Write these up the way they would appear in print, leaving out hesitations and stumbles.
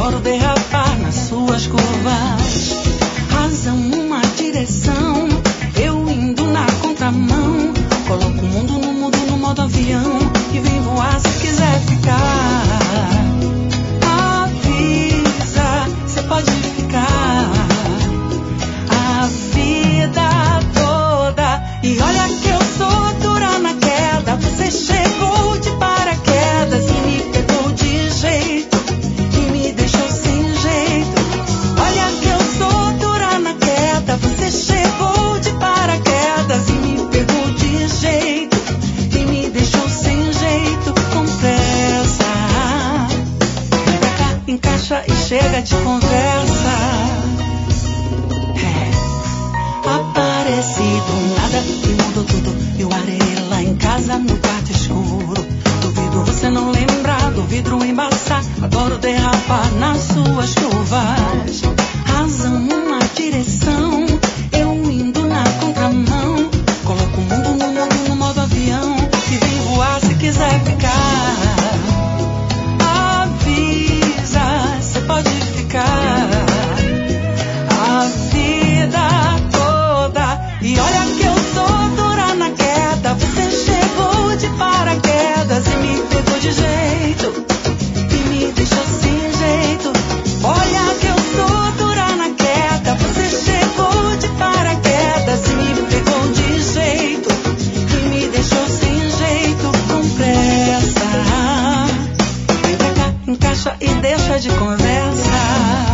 adoro derrapar nas suas curvas. Razão, uma direção, eu indo na contramão. Coloco o mundo no mudo, no modo avião, e vem voar se quiser ficar. Avisa, cê pode ficar a vida toda. E olha que eu sou dura na queda. Você chegou de paraquedas e me pegou de jeito e me deixou sem jeito. Olha que eu sou dura na queda. Você chegou de paraquedas e me pegou de jeito e me deixou sem jeito. Com pressa, vem pra cá, encaixa e chega de conversa. Apareci do nada e mudou tudo. Eu arei lá em casa no quarto escuro. Duvido você não lembrar do vidro embaçar. Adoro derrapar nas suas curvas. Razão, uma direção, eu indo na contramão. Coloco o mundo no mundo, no modo avião, e vem voar se quiser ficar. Avisa, cê pode ficar a vida toda. E olha que eu sou dura na queda. Você chegou de paraquedas e me pegou de jeito e me deixou sem jeito. Olha que eu sou dura na queda. Você chegou de paraquedas e me pegou de jeito e me deixou sem jeito. Com pressa, vem pra cá, encaixa e deixa de conversa.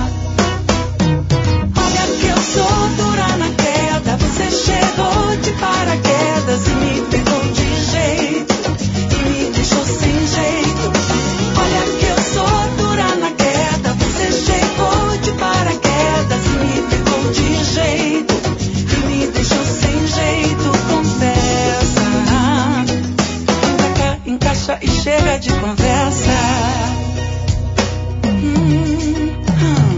Olha que eu sou dura na queda. Você chegou de paraquedas e me pegou de jeito e me deixou sem jeito. Olha que eu sou dura na queda. Você chegou de paraquedas e me pegou de jeito e me deixou sem jeito. Conversa, vem pra cá, encaixa e chega de conversa.